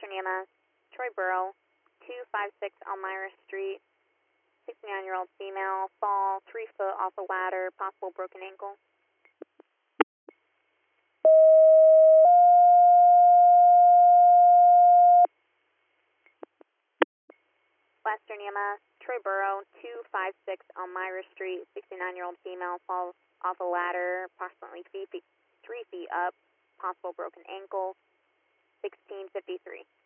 Western EMS, Troy Borough, 256 Elmira Street, 69-year-old female, fall 3 foot off a ladder, possible broken ankle. Western EMS, Troy Borough, 256 Elmira Street, 69-year-old female, falls off a ladder, approximately 3 feet up, possible broken ankle, 1653.